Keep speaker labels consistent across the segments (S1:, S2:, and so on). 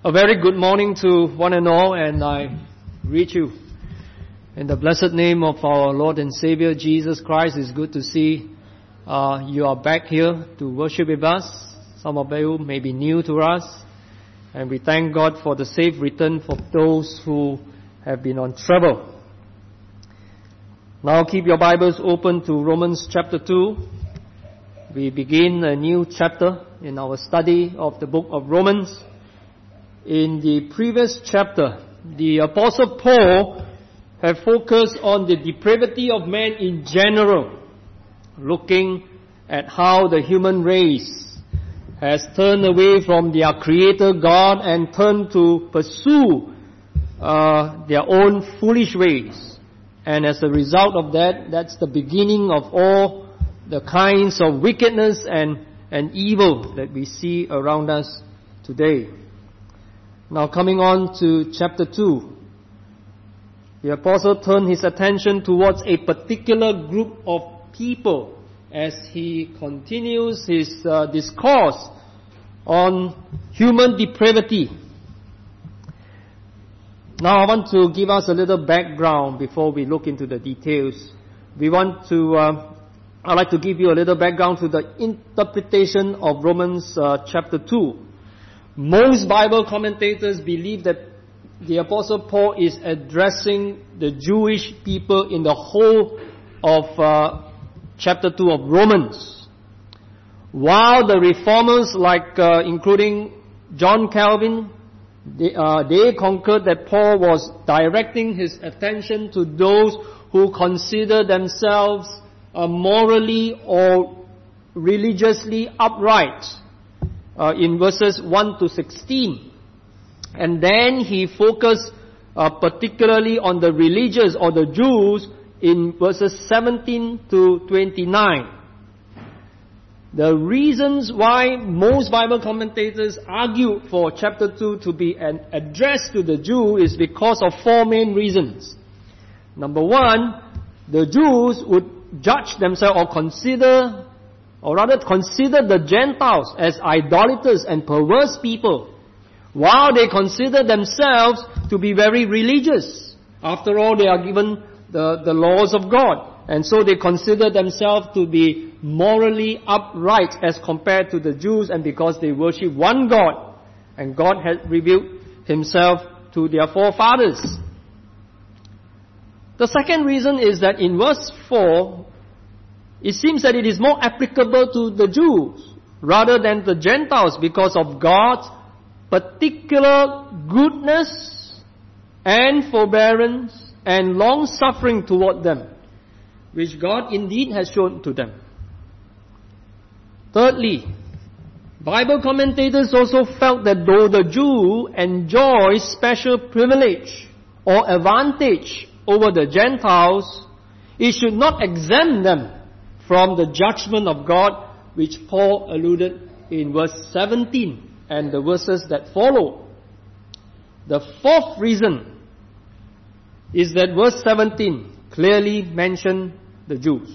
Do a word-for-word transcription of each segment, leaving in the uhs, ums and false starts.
S1: A very good morning to one and all, and I greet you in the blessed name of our Lord and Savior Jesus Christ. It's good to see uh, you are back here to worship with us. Some of you may be new to us, and we thank God for the safe return for those who have been on travel. Now keep your Bibles open to Romans chapter two. We begin a new chapter in our study of the book of Romans. In the previous chapter, the Apostle Paul had focused on the depravity of man in general, looking at how the human race has turned away from their Creator God and turned to pursue uh, their own foolish ways. And as a result of that, that's the beginning of all the kinds of wickedness and, and evil that we see around us today. Now coming on to chapter two, the Apostle turned his attention towards a particular group of people as he continues his uh, discourse on human depravity. Now I want to give us a little background before we look into the details. We want to, uh, I'd like to give you a little background to the interpretation of Romans uh, chapter two. Most Bible commentators believe that the Apostle Paul is addressing the Jewish people in the whole of uh, chapter two of Romans. While the reformers, like uh, including John Calvin, they, uh, they concurred that Paul was directing his attention to those who consider themselves uh, morally or religiously upright. Uh, in verses one to sixteen. And then he focused uh, particularly on the religious or the Jews in verses seventeen to twenty-nine. The reasons why most Bible commentators argue for chapter two to be an address to the Jew is because of four main reasons. Number one, the Jews would judge themselves or consider or rather consider the Gentiles as idolaters and perverse people, while they consider themselves to be very religious. After all, they are given the, the laws of God, and so they consider themselves to be morally upright as compared to the Jews, and because they worship one God, and God had revealed Himself to their forefathers. The second reason is that in verse four, it seems that it is more applicable to the Jews rather than the Gentiles because of God's particular goodness and forbearance and long-suffering toward them, which God indeed has shown to them. Thirdly, Bible commentators also felt that though the Jew enjoys special privilege or advantage over the Gentiles, it should not exempt them from the judgment of God, which Paul alluded in verse seventeen and the verses that follow. The fourth reason is that verse seventeen clearly mentioned the Jews.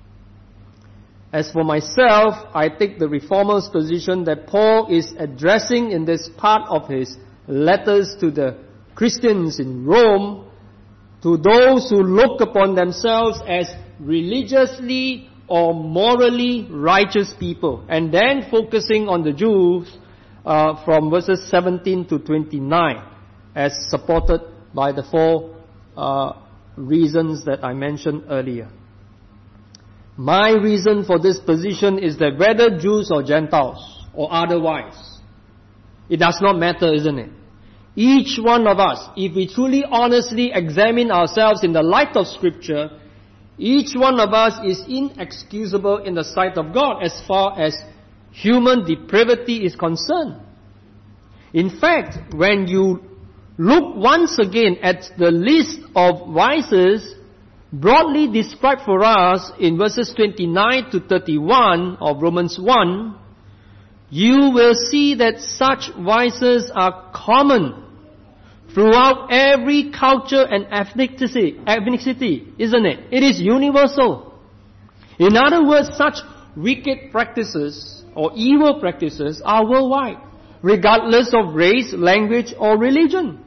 S1: As for myself, I take the Reformers' position that Paul is addressing in this part of his letters to the Christians in Rome, to those who look upon themselves as religiously or morally righteous people, and then focusing on the Jews uh, from verses seventeen to twenty-nine, as supported by the four uh, reasons that I mentioned earlier. My reason for this position is that whether Jews or Gentiles or otherwise, it does not matter, isn't it? Each one of us, if we truly honestly examine ourselves in the light of Scripture, each one of us is inexcusable in the sight of God as far as human depravity is concerned. In fact, when you look once again at the list of vices broadly described for us in verses twenty-nine to thirty-one of Romans one, you will see that such vices are common throughout every culture and ethnicity, ethnicity, isn't it? It is universal. In other words, such wicked practices or evil practices are worldwide. regardless of race, language, or religion.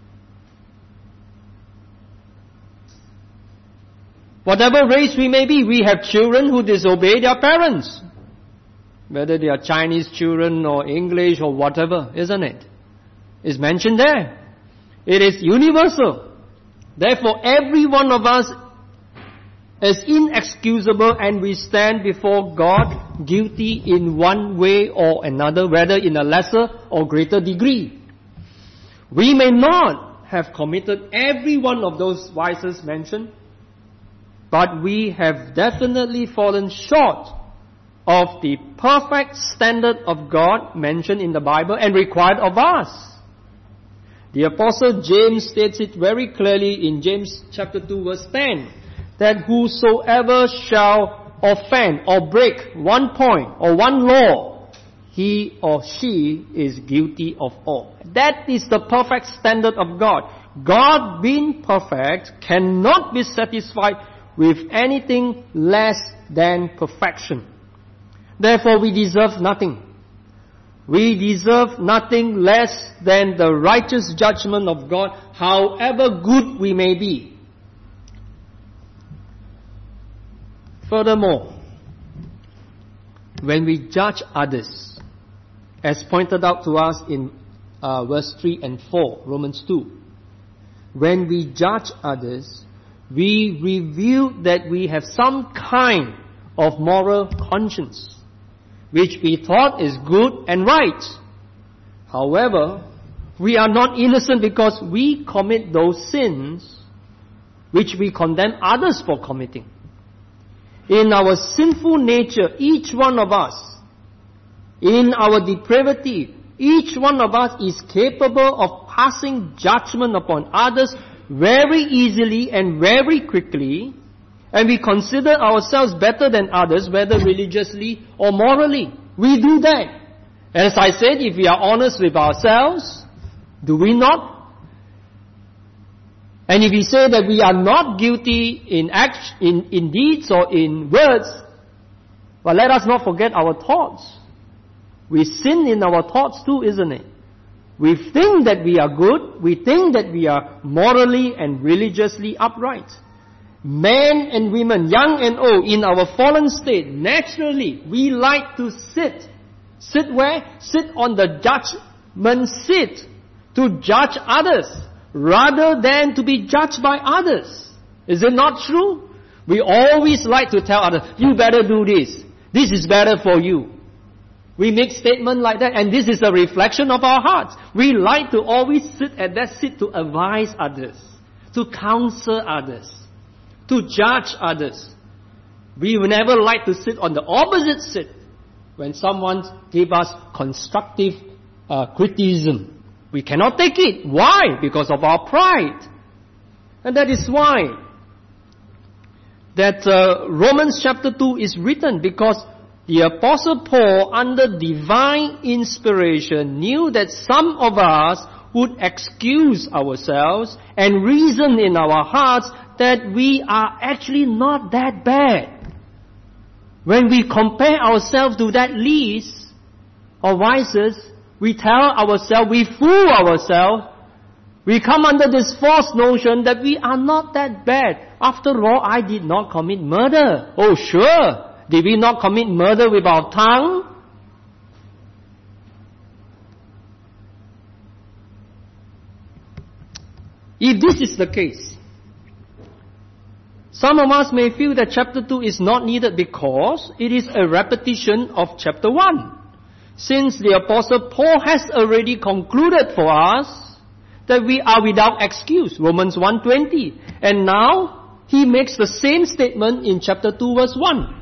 S1: Whatever race we may be, we have children who disobey their parents. Whether they are Chinese children or English or whatever, isn't it? It's mentioned there. It is universal. Therefore, every one of us is inexcusable and we stand before God guilty in one way or another, whether in a lesser or greater degree. We may not have committed every one of those vices mentioned, but we have definitely fallen short of the perfect standard of God mentioned in the Bible and required of us. The Apostle James states it very clearly in James chapter two verse ten, that whosoever shall offend or break one point or one law, he or she is guilty of all. That is the perfect standard of God. God, being perfect, cannot be satisfied with anything less than perfection. Therefore, we deserve nothing. We deserve nothing less than the righteous judgment of God, however good we may be. Furthermore, when we judge others, as pointed out to us in uh, verse three and four, Romans two, when we judge others, we reveal that we have some kind of moral conscience, which we thought is good and right. However, we are not innocent because we commit those sins which we condemn others for committing. In our sinful nature, each one of us, in our depravity, each one of us is capable of passing judgment upon others very easily and very quickly, and we consider ourselves better than others, whether religiously or morally. We do that. As I said, if we are honest with ourselves, do we not? And if we say that we are not guilty in act, in, in deeds or in words, well, let us not forget our thoughts. We sin in our thoughts too, isn't it? We think that we are good. We think that we are morally and religiously upright. Men and women, young and old, in our fallen state, naturally, we like to sit. Sit where? Sit on the judgment seat to judge others, rather than to be judged by others. Is it not true? We always like to tell others, you better do this. This is better for you. We make statements like that, and this is a reflection of our hearts. We like to always sit at that seat to advise others, to counsel others, to judge others. We will never like to sit on the opposite seat when someone gives us constructive uh, criticism. We cannot take it. Why? Because of our pride. And that is why that uh, Romans chapter two is written, because the Apostle Paul, under divine inspiration, knew that some of us would excuse ourselves and reason in our hearts that we are actually not that bad. When we compare ourselves to that list of vices, we tell ourselves, we fool ourselves, we come under this false notion that we are not that bad. After all, I did not commit murder. Oh, sure. Did we not commit murder with our tongue? If this is the case, some of us may feel that chapter two is not needed because it is a repetition of chapter one. Since the Apostle Paul has already concluded for us that we are without excuse, Romans one twenty. And now he makes the same statement in chapter two verse one.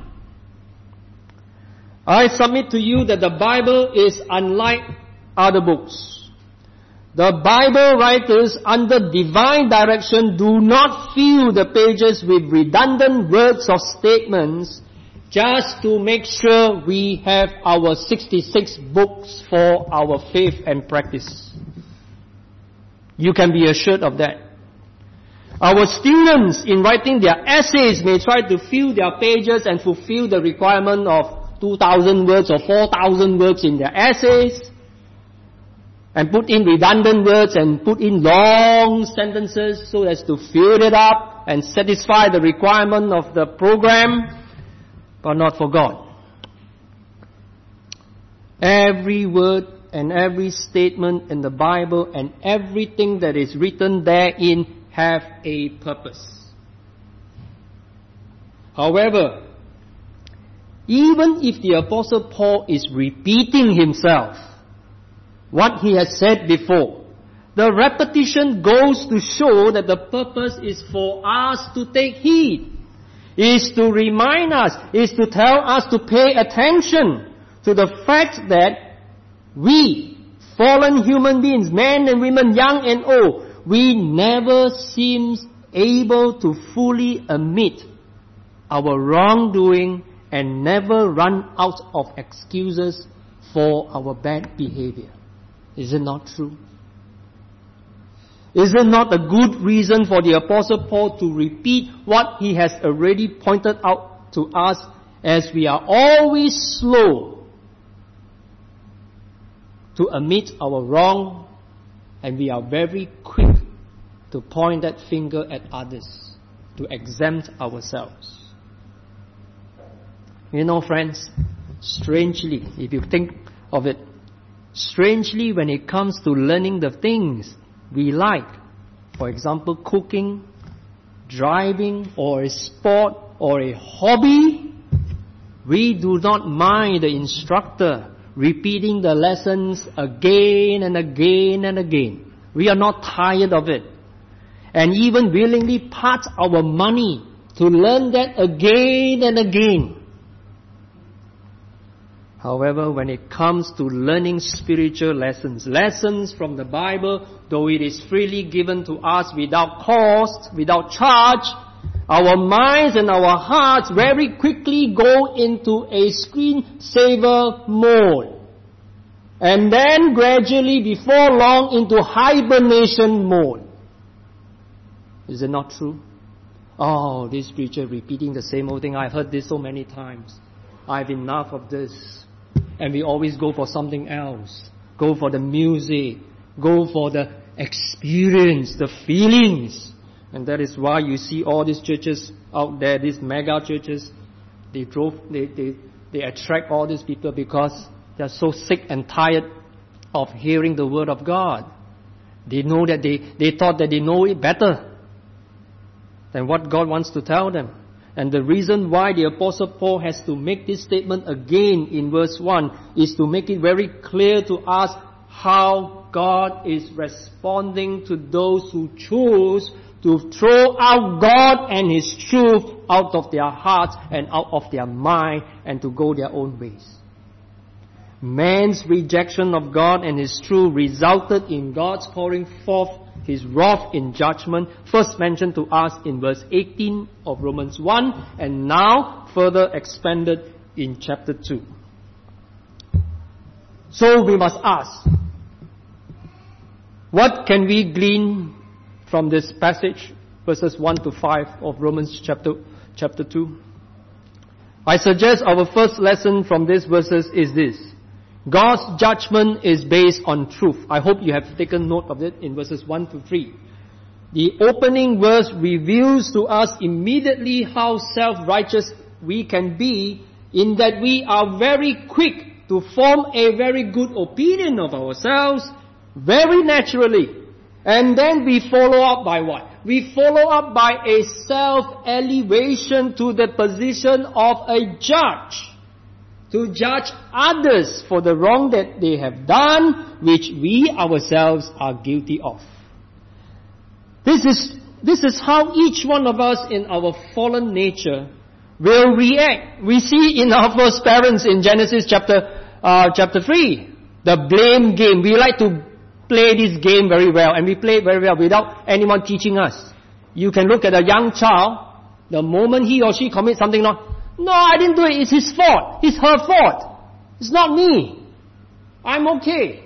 S1: I submit to you that the Bible is unlike other books. The Bible writers under divine direction do not fill the pages with redundant words or statements just to make sure we have our sixty-six books for our faith and practice. You can be assured of that. Our students in writing their essays may try to fill their pages and fulfill the requirement of two thousand words or four thousand words in their essays. and put in redundant words and put in long sentences so as to fill it up and satisfy the requirement of the program, but not for God. Every word and every statement in the Bible and everything that is written therein have a purpose. However, even if the Apostle Paul is repeating himself, what he has said before, the repetition goes to show that the purpose is for us to take heed, is to remind us, is to tell us to pay attention to the fact that we, fallen human beings, men and women, young and old, we never seem able to fully admit our wrongdoing and never run out of excuses for our bad behavior. Is it not true? Is it not a good reason for the Apostle Paul to repeat what he has already pointed out to us, as we are always slow to admit our wrong and we are very quick to point that finger at others, to exempt ourselves? You know, friends, strangely, if you think of it, strangely when it comes to learning the things we like, for example, cooking, driving, or a sport, or a hobby, we do not mind the instructor repeating the lessons again and again and again. We are not tired of it. And even willingly part our money to learn that again and again. However, when it comes to learning spiritual lessons, lessons from the Bible, though it is freely given to us without cost, without charge, our minds and our hearts very quickly go into a screensaver mode. And then gradually, before long, into hibernation mode. Is it not true? Oh, this preacher repeating the same old thing. I've heard this so many times. I've enough of this. And we always go for something else. Go for the music. Go for the experience, the feelings. And that is why you see all these churches out there, these mega churches, they drove, they, they, they attract all these people because they are so sick and tired of hearing the word of God. They know that they, they thought that they know it better than what God wants to tell them. And the reason why the Apostle Paul has to make this statement again in verse one is to make it very clear to us how God is responding to those who choose to throw out God and His truth out of their hearts and out of their mind and to go their own ways. Man's rejection of God and His truth resulted in God's pouring forth His wrath in judgment, first mentioned to us in verse eighteen of Romans one, and now further expanded in chapter two. So we must ask, what can we glean from this passage, verses one to five of Romans chapter, chapter two? I suggest our first lesson from these verses is this. God's judgment is based on truth. I hope you have taken note of it in verses one to three. The opening verse reveals to us immediately how self-righteous we can be, in that we are very quick to form a very good opinion of ourselves, very naturally. And then we follow up by what? We follow up by a self-elevation to the position of a judge, to judge others for the wrong that they have done, which we ourselves are guilty of. This is, this is how each one of us in our fallen nature will react. We see in our first parents in Genesis chapter, uh, chapter three, the blame game. We like to play this game very well, and we play it very well without anyone teaching us. You can look at a young child, the moment he or she commits something wrong, no, I didn't do it, it's his fault, it's her fault, it's not me, I'm okay.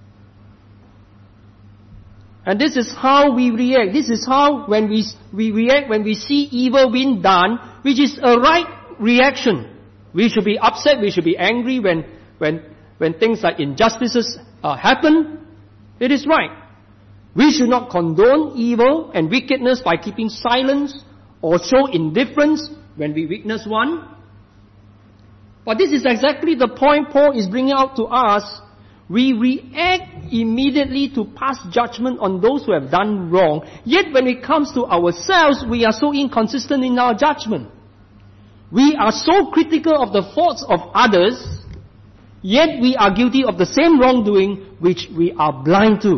S1: And this is how we react. This is how when we, we react when we see evil being done, which is a right reaction. We should be upset, we should be angry when, when, when things like injustices uh, happen. It is right. We should not condone evil and wickedness by keeping silence or show indifference when we witness one. But this is exactly the point Paul is bringing out to us. We react immediately to pass judgment on those who have done wrong. Yet when it comes to ourselves, we are so inconsistent in our judgment. We are so critical of the faults of others, yet we are guilty of the same wrongdoing which we are blind to.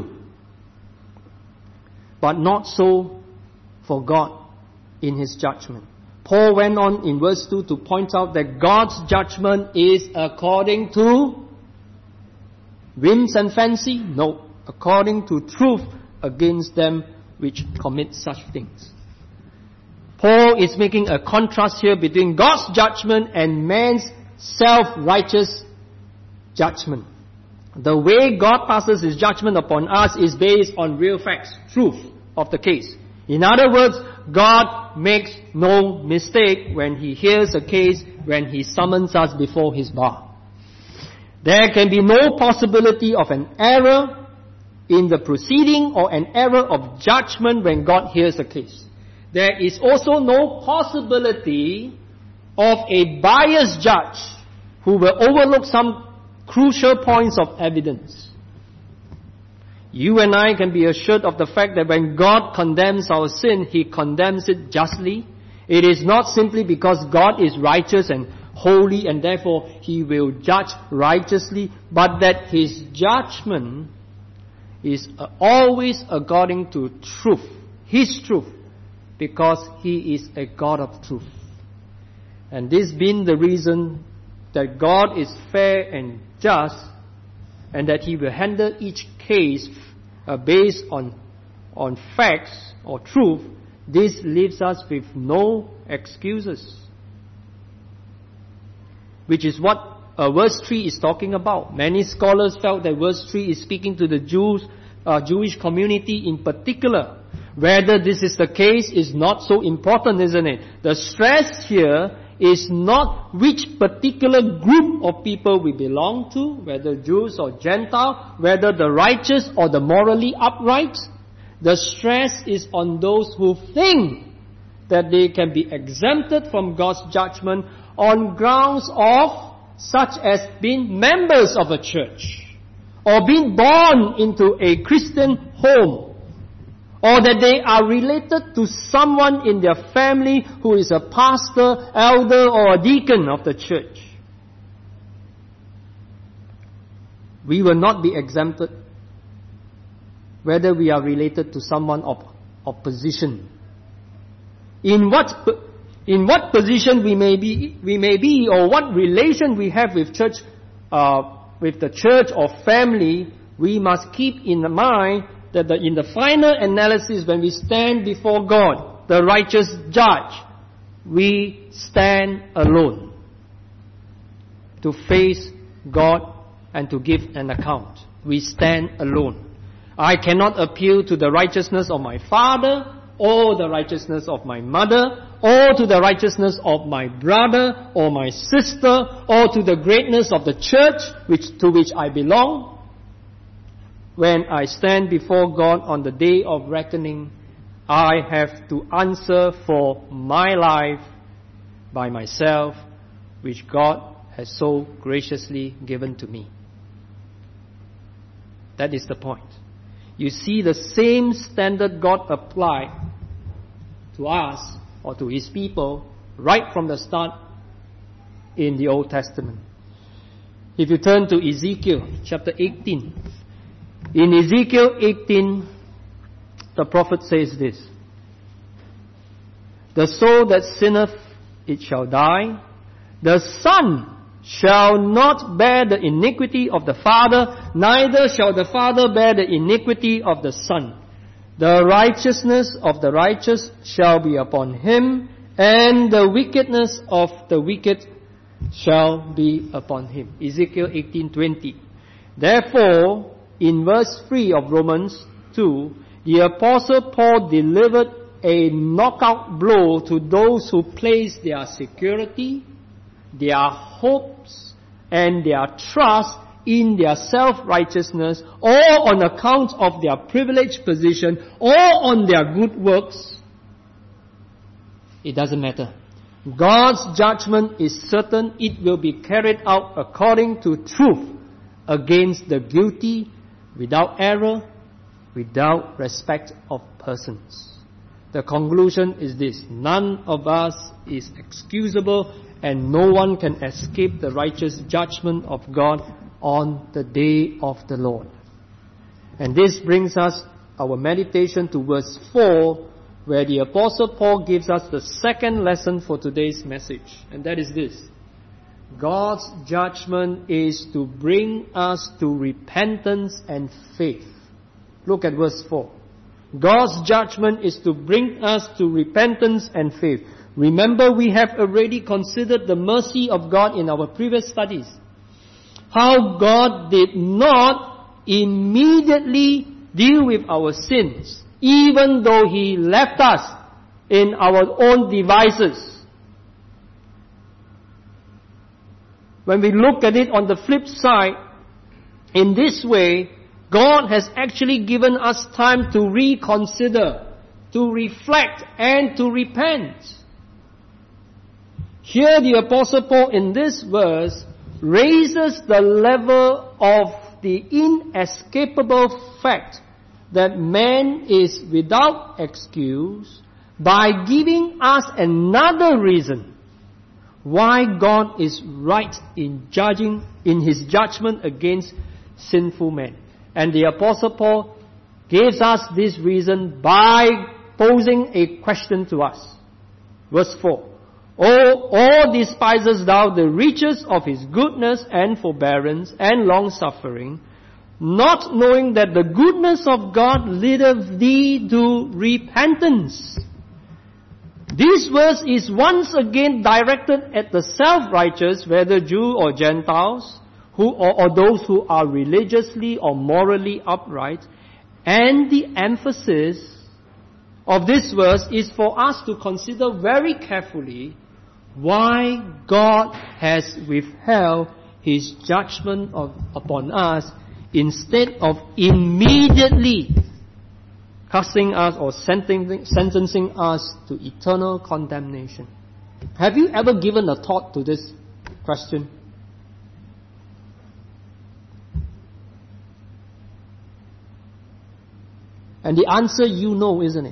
S1: But not so for God in His judgment. Paul went on in verse two to point out that God's judgment is according to whims and fancy? No, according to truth against them which commit such things. Paul is making a contrast here between God's judgment and man's self-righteous judgment. The way God passes His judgment upon us is based on real facts, truth of the case. In other words, God makes no mistake when He hears a case, when He summons us before His bar. There can be no possibility of an error in the proceeding or an error of judgment when God hears a case. There is also no possibility of a biased judge who will overlook some crucial points of evidence. You and I can be assured of the fact that when God condemns our sin, He condemns it justly. It is not simply because God is righteous and holy and therefore He will judge righteously, but that His judgment is always according to truth, His truth, because He is a God of truth. And this being the reason that God is fair and just, and that He will handle each case uh, based on, on facts or truth, this leaves us with no excuses. Which is what uh, verse three is talking about. Many scholars felt that verse three is speaking to the Jews, uh, Jewish community in particular. Whether this is the case is not so important, isn't it? The stress here is not which particular group of people we belong to, whether Jews or Gentile, whether the righteous or the morally upright. The stress is on those who think that they can be exempted from God's judgment on grounds of such as being members of a church, or being born into a Christian home, or that they are related to someone in their family who is a pastor, elder, or a deacon of the church. We will not be exempted whether we are related to someone of, of position. In what In what position we may be, we may be, or what relation we have with church, uh, with the church or family, we must keep in mind that the, in the final analysis, when we stand before God, the righteous judge, we stand alone to face God and to give an account. We stand alone. I cannot appeal to the righteousness of my father, or the righteousness of my mother, or to the righteousness of my brother or my sister, or to the greatness of the church which, to which I belong. When I stand before God on the day of reckoning, I have to answer for my life by myself, which God has so graciously given to me. That is the point. You see the same standard God applied to us or to His people right from the start in the Old Testament. If you turn to Ezekiel chapter eighteen. In Ezekiel eighteen, the prophet says this: The soul that sinneth, it shall die. The son shall not bear the iniquity of the father, neither shall the father bear the iniquity of the son. The righteousness of the righteous shall be upon him, and the wickedness of the wicked shall be upon him. Ezekiel eighteen twenty. Therefore, in verse three of Romans two, the Apostle Paul delivered a knockout blow to those who place their security, their hopes, and their trust in their self-righteousness, or on account of their privileged position, or on their good works, it doesn't matter. God's judgment is certain. It will be carried out according to truth against the guilty, without error, without respect of persons. The conclusion is this: none of us is excusable, and no one can escape the righteous judgment of God on the day of the Lord. And this brings us our meditation to verse four, where the Apostle Paul gives us the second lesson for today's message. And that is this: God's judgment is to bring us to repentance and faith. Look at verse four. God's judgment is to bring us to repentance and faith. Remember, we have already considered the mercy of God in our previous studies. How God did not immediately deal with our sins, even though He left us in our own devices. When we look at it on the flip side, in this way, God has actually given us time to reconsider, to reflect, and to repent. Here the Apostle Paul in this verse raises the level of the inescapable fact that man is without excuse by giving us another reason why God is right in judging, in His judgment against sinful men. And the Apostle Paul gives us this reason by posing a question to us. Verse four. Oh, or despisest thou the riches of His goodness and forbearance and long-suffering, not knowing that the goodness of God leadeth thee to repentance? This verse is once again directed at the self-righteous, whether Jew or Gentiles, who or, or those who are religiously or morally upright. And the emphasis of this verse is for us to consider very carefully why God has withheld His judgment of, upon us instead of immediately casting us or sentencing, sentencing us to eternal condemnation. Have you ever given a thought to this question? And the answer you know, isn't it?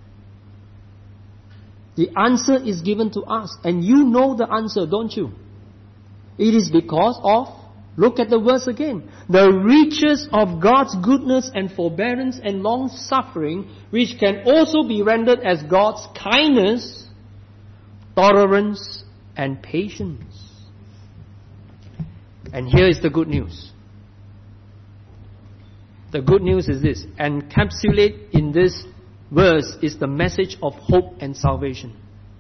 S1: The answer is given to us, and you know the answer, don't you? It is because of, look at the verse again, the riches of God's goodness and forbearance and long-suffering, which can also be rendered as God's kindness, tolerance, and patience. And here is the good news. The good news is this: encapsulate in this verse is the message of hope and salvation.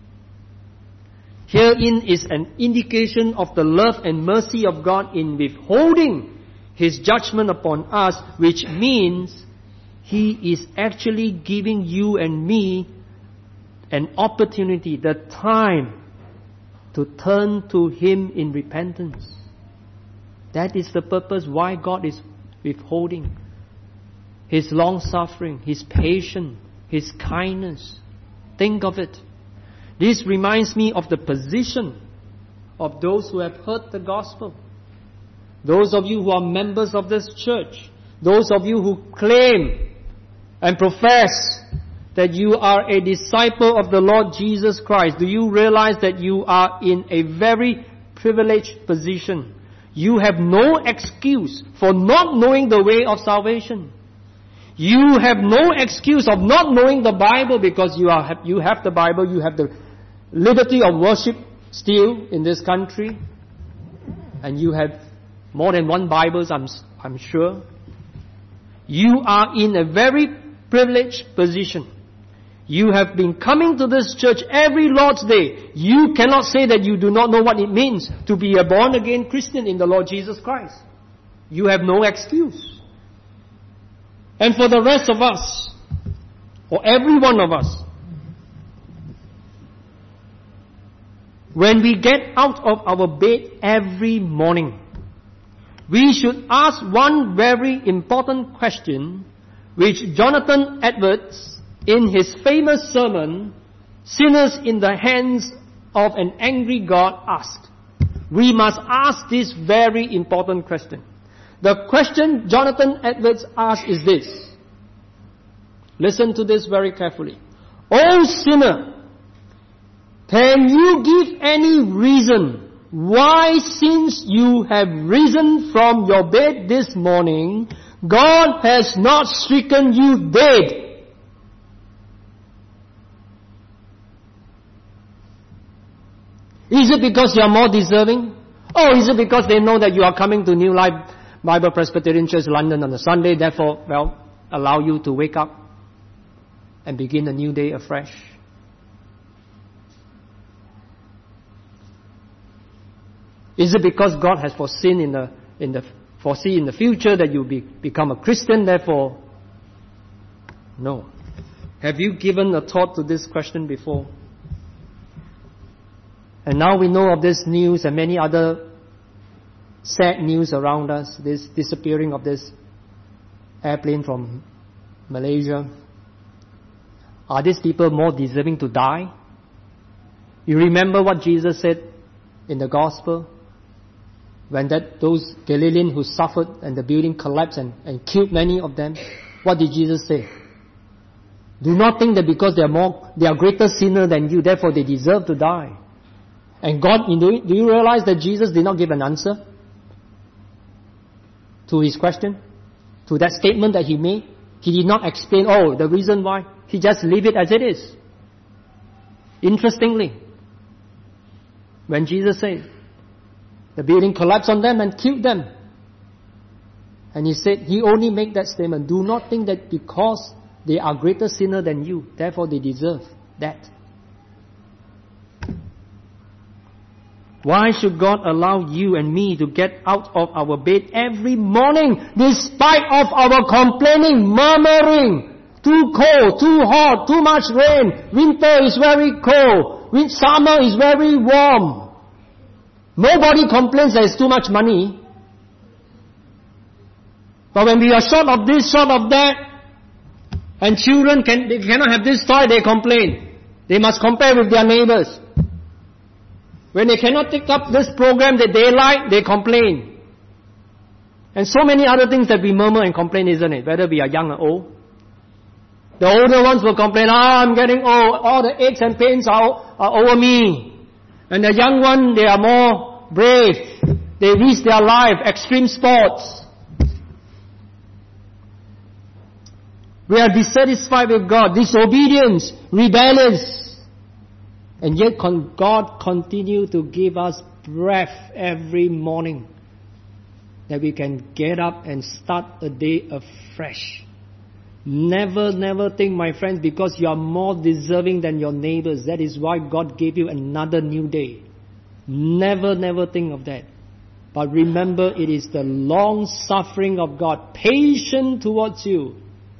S1: Herein is an indication of the love and mercy of God in withholding His judgment upon us, which means He is actually giving you and me an opportunity, the time to turn to Him in repentance. That is the purpose why God is withholding His long-suffering, His patience, His kindness. Think of it. This reminds me of the position of those who have heard the gospel. Those of you who are members of this church. Those of you who claim and profess that you are a disciple of the Lord Jesus Christ. Do you realize that you are in a very privileged position? You have no excuse for not knowing the way of salvation. You have no excuse of not knowing the Bible, because you are you have the Bible, you have the liberty of worship still in this country, and you have more than one Bibles, I'm I'm sure. You are in a very privileged position. You have been coming to this church every Lord's Day. You cannot say that you do not know what it means to be a born-again Christian in the Lord Jesus Christ. You have no excuse. And for the rest of us, or every one of us, when we get out of our bed every morning, we should ask one very important question, which Jonathan Edwards, in his famous sermon, Sinners in the Hands of an Angry God, asked. We must ask this very important question. The question Jonathan Edwards asked is this. Listen to this very carefully. O sinner, can you give any reason why, since you have risen from your bed this morning, God has not stricken you dead? Is it because you are more deserving? Or is it because they know that you are coming to New Life Bible Presbyterian Church London on a Sunday, therefore, well, allow you to wake up and begin a new day afresh? Is it because God has foreseen in the in the foresee in the future that you be, become a Christian, therefore? No. Have you given a thought to this question before? And now we know of this news and many other sad news around us, this disappearing of this airplane from Malaysia. Are these people more deserving to die? You remember what Jesus said in the Gospel? When that those Galileans who suffered and the building collapsed and, and killed many of them, what did Jesus say? Do not think that because they are more, they are greater sinner than you, therefore they deserve to die. And God, do you realize that Jesus did not give an answer to his question? To that statement that he made? He did not explain, oh, the reason why. He just leave it as it is. Interestingly, when Jesus said, the building collapsed on them and killed them. And he said, he only made that statement, do not think that because they are greater sinner than you, therefore they deserve that. Why should God allow you and me to get out of our bed every morning despite of our complaining, murmuring? Too cold, too hot, too much rain. Winter is very cold. Summer is very warm. Nobody complains there is too much money. But when we are short of this, short of that, and children can, they cannot have this toy, they complain. They must compare with their neighbors. When they cannot take up this program that they like, they complain. And so many other things that we murmur and complain, isn't it? Whether we are young or old. The older ones will complain, ah, I'm getting old, all the aches and pains are, are over me. And the young one, they are more brave. They risk their life, extreme sports. We are dissatisfied with God, disobedience, rebellious. And yet God continues to give us breath every morning that we can get up and start a day afresh. Never, never think, my friends, because you are more deserving than your neighbors, that is why God gave you another new day. Never, never think of that. But remember, it is the long suffering of God, patient towards you,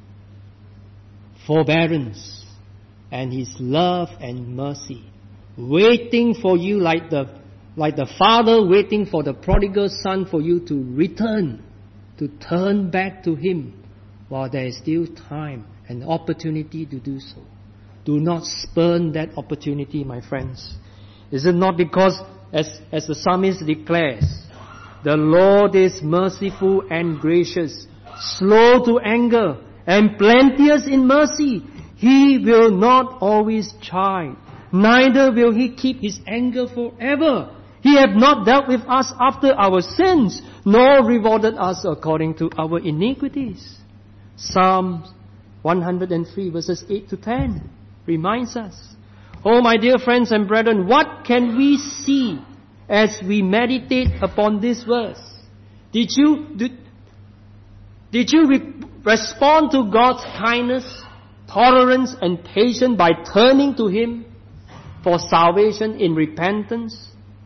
S1: forbearance, and His love and mercy, waiting for you like the like the father waiting for the prodigal son for you to return, to turn back to Him while there is still time and opportunity to do so. Do not spurn that opportunity, my friends. Is it not because, as, as the psalmist declares, the Lord is merciful and gracious, slow to anger, and plenteous in mercy. He will not always chide, neither will He keep His anger forever. He hath not dealt with us after our sins, nor rewarded us according to our iniquities. Psalm one hundred three verses eight to ten reminds us. Oh, my dear friends and brethren, what can we see as we meditate upon this verse? Did you, did, did you re- respond to God's kindness, tolerance and patience by turning to Him for salvation in repentance?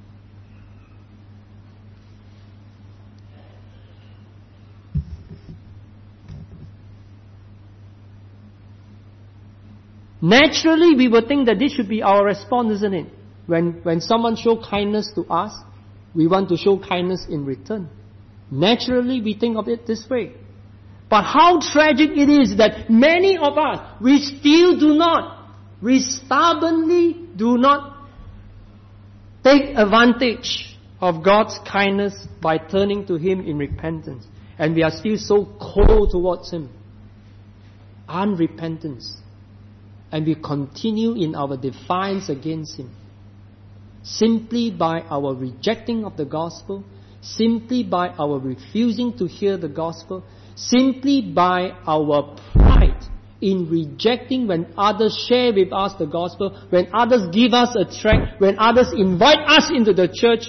S1: Naturally, we would think that this should be our response, isn't it? When, when someone shows kindness to us, we want to show kindness in return. Naturally, we think of it this way. But how tragic it is that many of us, we still do not, we stubbornly do not take advantage of God's kindness by turning to Him in repentance. And we are still so cold towards Him. Unrepentance. And we continue in our defiance against Him. Simply by our rejecting of the gospel, simply by our refusing to hear the gospel, simply by our pride in rejecting when others share with us the gospel, when others give us a tract, when others invite us into the church,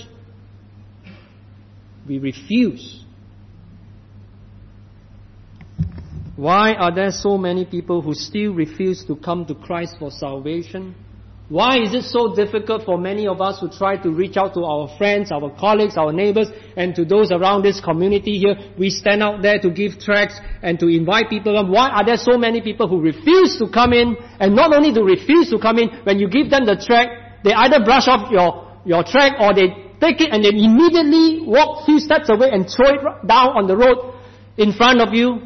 S1: we refuse. Why are there so many people who still refuse to come to Christ for salvation? Why is it so difficult for many of us who try to reach out to our friends, our colleagues, our neighbors, and to those around this community here? We stand out there to give tracts and to invite people. Why are there so many people who refuse to come in? And not only to refuse to come in, when you give them the tract, they either brush off your, your tract or they take it and then immediately walk a few steps away and throw it down on the road in front of you.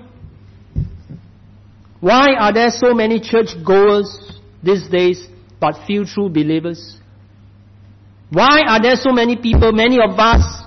S1: Why are there so many church goers these days but few true believers? Why are there so many people, many of us,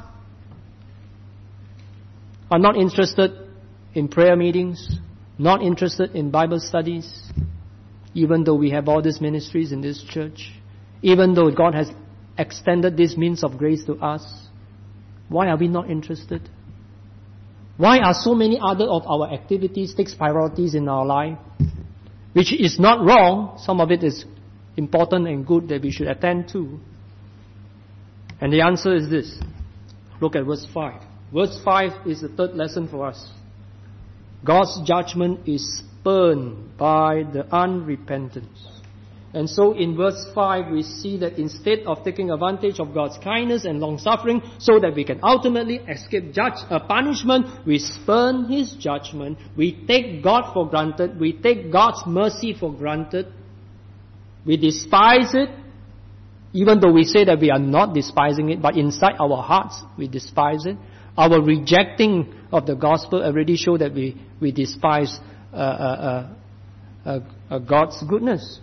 S1: are not interested in prayer meetings, not interested in Bible studies, even though we have all these ministries in this church, even though God has extended this means of grace to us? Why are we not interested? Why are so many other of our activities takes priorities in our life? Which is not wrong. Some of it is important and good that we should attend to. And the answer is this. Look at verse five. Verse five is the third lesson for us. God's judgment is spurned by the unrepentant. And so in verse five we see that instead of taking advantage of God's kindness and long-suffering so that we can ultimately escape judge, uh, punishment, we spurn His judgment. We take God for granted. We take God's mercy for granted. We despise it, even though we say that we are not despising it, but inside our hearts we despise it. Our rejecting of the gospel already show that we, we despise uh, uh, uh, uh, uh, God's goodness.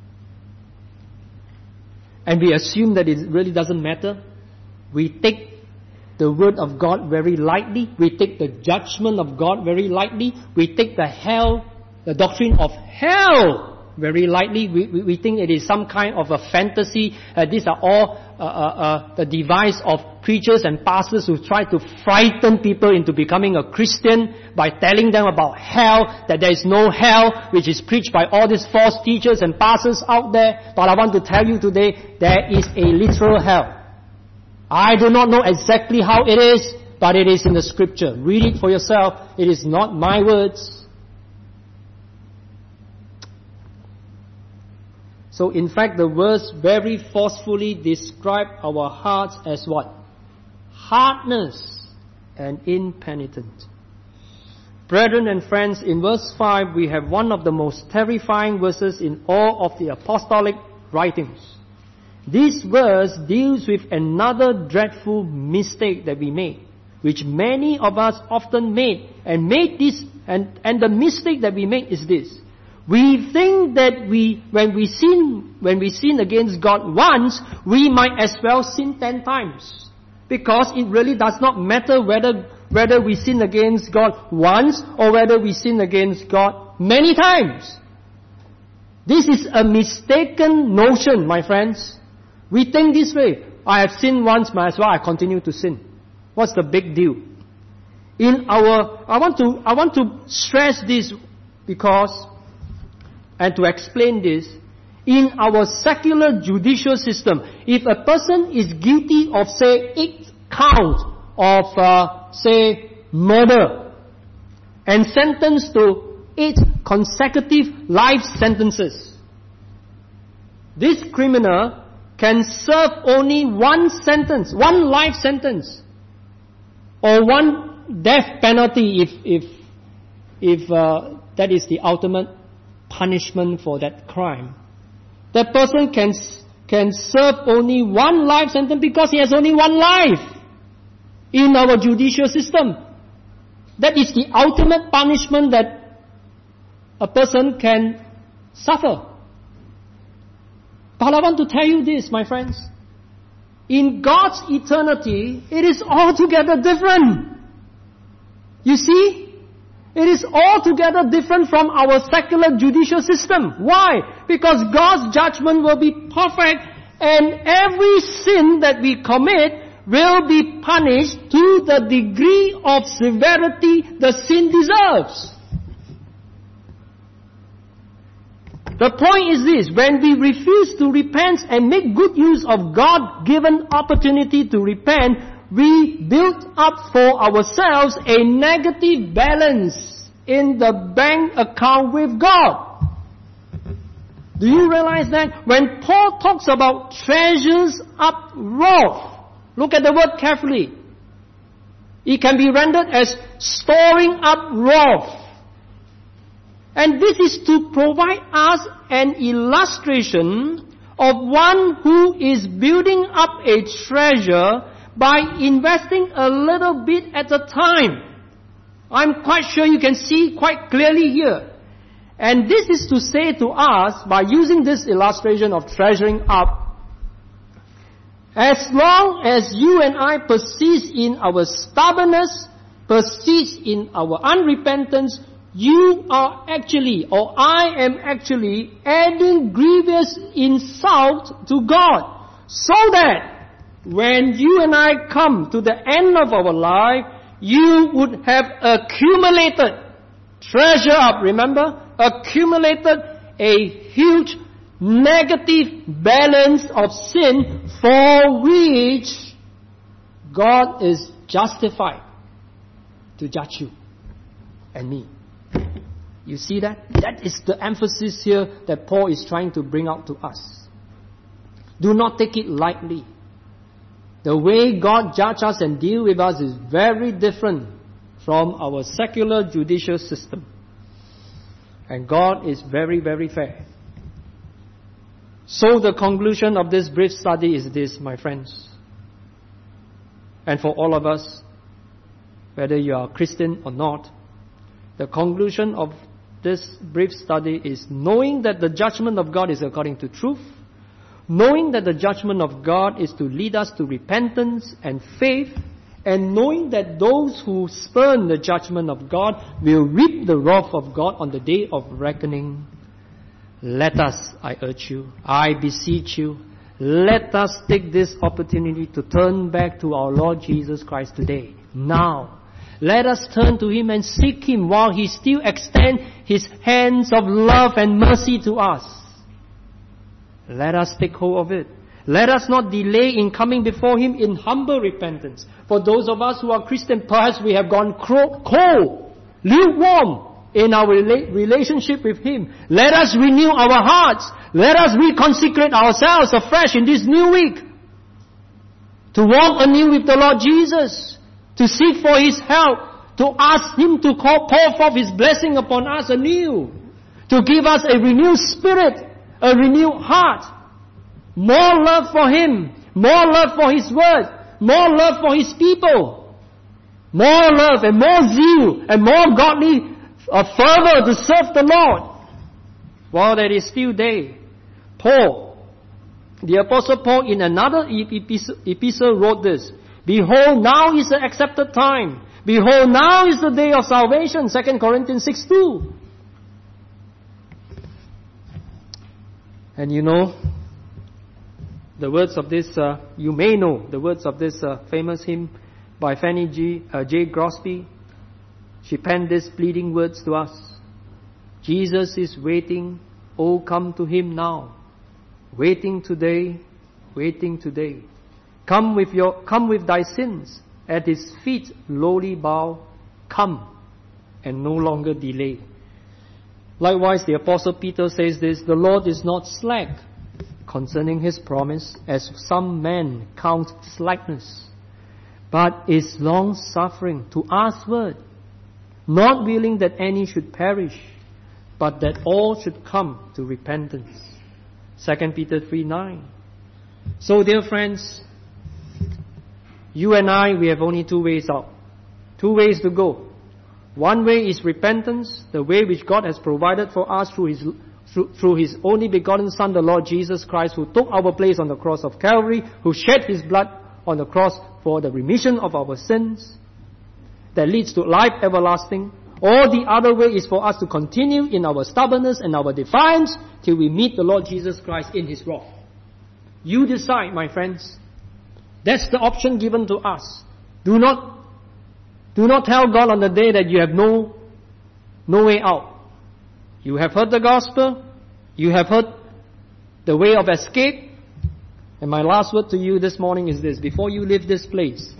S1: And we assume that it really doesn't matter. We take the word of God very lightly. We take the judgment of God very lightly. We take the hell, the doctrine of hell very lightly. We, we, we think it is some kind of a fantasy. Uh, these are all uh, uh, uh, the device of preachers and pastors who try to frighten people into becoming a Christian by telling them about hell, that there is no hell, which is preached by all these false teachers and pastors out there. But I want to tell you today, there is a literal hell. I do not know exactly how it is, but it is in the scripture. Read it for yourself. It is not my words. So in fact, the verse very forcefully describes our hearts as what? Hardness and impenitent. Brethren and friends, in verse five, we have one of the most terrifying verses in all of the apostolic writings. This verse deals with another dreadful mistake that we made, which many of us often made, and made this, and, and the mistake that we make is this. We think that we, when we sin, when we sin against God once, we might as well sin ten times. Because it really does not matter whether, whether we sin against God once or whether we sin against God many times. This is a mistaken notion, my friends. We think this way. I have sinned once, might as well I continue to sin. What's the big deal? In our, I want to, I want to stress this because, and to explain this, in our secular judicial system, if a person is guilty of, say, eight counts of, uh, say, murder, and sentenced to eight consecutive life sentences, this criminal can serve only one sentence, one life sentence, or one death penalty if if if uh, that is the ultimate punishment for that crime. That person can can serve only one life sentence because he has only one life. in our judicial system. That is the ultimate punishment that a person can suffer. But I want to tell you this, my friends. In God's eternity, it is altogether different. You see? It is altogether different from our secular judicial system. Why? Because God's judgment will be perfect, and every sin that we commit will be punished to the degree of severity the sin deserves. The point is this: when we refuse to repent and make good use of God-given opportunity to repent, we build up for ourselves a negative balance in the bank account with God. Do you realize that? When Paul talks about treasures up wrath, look at the word carefully. It can be rendered as storing up wrath. And this is to provide us an illustration of one who is building up a treasure by investing a little bit at a time. I'm quite sure you can see quite clearly here. And this is to say to us, by using this illustration of treasuring up, as long as you and I persist in our stubbornness, persist in our unrepentance, you are actually, or I am actually, adding grievous insult to God. So that when you and I come to the end of our life, you would have accumulated, treasure up, remember? Accumulated a huge negative balance of sin for which God is justified to judge you and me. You see that? That is the emphasis here that Paul is trying to bring out to us. Do not take it lightly. The way God judges us and deals with us is very different from our secular judicial system. And God is very, very fair. So the conclusion of this brief study is this, my friends. And for all of us, whether you are Christian or not, the conclusion of this brief study is knowing that the judgment of God is according to truth, knowing that the judgment of God is to lead us to repentance and faith, and knowing that those who spurn the judgment of God will reap the wrath of God on the day of reckoning. Let us, I urge you, I beseech you, let us take this opportunity to turn back to our Lord Jesus Christ today, now. Let us turn to Him and seek Him while He still extends His hands of love and mercy to us. Let us take hold of it. Let us not delay in coming before Him in humble repentance. For those of us who are Christian, perhaps we have gone cold, lukewarm in our relationship with Him. Let us renew our hearts. Let us reconsecrate ourselves afresh in this new week. To walk anew with the Lord Jesus. To seek for His help. To ask Him to call, pour forth His blessing upon us anew. To give us a renewed spirit. A renewed heart. More love for Him. More love for His word. More love for His people. More love and more zeal and more godly uh, fervor to serve the Lord. While there is still day, Paul, the Apostle Paul in another epistle, epistle wrote this: Behold, now is the accepted time. Behold, now is the day of salvation. Second Corinthians six two. And you know, the words of this, uh, you may know the words of this uh, famous hymn by Fanny G, uh, J. Grosby. She penned these pleading words to us. Jesus is waiting, oh come to Him now. Waiting today, waiting today. Come with your, come with thy sins, at His feet lowly bow. Come, and no longer delay. Likewise, the Apostle Peter says this: the Lord is not slack concerning His promise, as some men count slackness, but is long-suffering to usward, not willing that any should perish, but that all should come to repentance. Second Peter three nine. So, dear friends, You and I, we have only two ways out. Two ways to go. One way is repentance, the way which God has provided for us through His, through, through His only begotten Son, the Lord Jesus Christ, who took our place on the cross of Calvary, who shed His blood on the cross for the remission of our sins, that leads to life everlasting. Or the other way is for us to continue in our stubbornness and our defiance till we meet the Lord Jesus Christ in His wrath. You decide, my friends. That's the option given to us. Do not, do not tell God on the day that you have no, no way out. You have heard the gospel. You have heard the way of escape. And my last word to you this morning is this. Before you leave this place,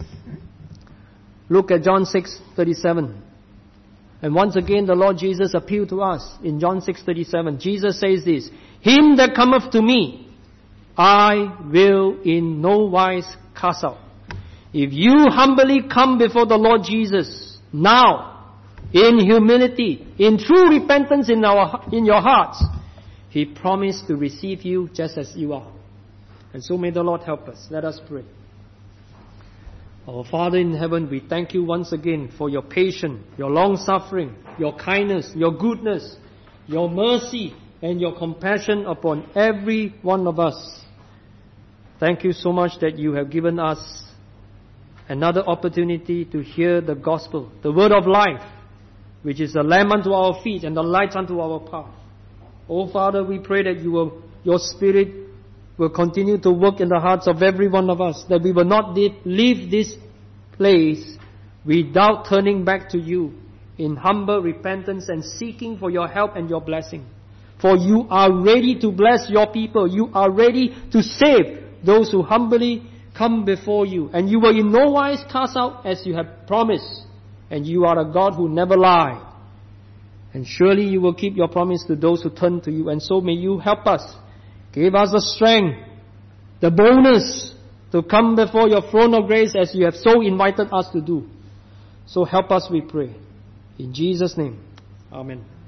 S1: look at John six thirty-seven. And once again the Lord Jesus appealed to us in John six thirty-seven. Jesus says this, Him that cometh to me, I will in no wise cast out. If you humbly come before the Lord Jesus now, in humility, in true repentance in our in your hearts, He promised to receive you just as you are. And so may the Lord help us. Let us pray. Our Father in heaven, we thank you once again for your patience, your long-suffering, your kindness, your goodness, your mercy, and your compassion upon every one of us. Thank you so much that you have given us another opportunity to hear the gospel, the word of life, which is a lamp unto our feet and a light unto our path. Oh Father, we pray that you will, your Spirit will continue to work in the hearts of every one of us, that we will not leave this place without turning back to you in humble repentance and seeking for your help and your blessing. For you are ready to bless your people. You are ready to save those who humbly come before you. And you will in no wise cast out as you have promised. And you are a God who never lies. And surely you will keep your promise to those who turn to you. And so may you help us. Give us the strength, the boldness to come before your throne of grace as you have so invited us to do. So help us, we pray. In Jesus' name, Amen.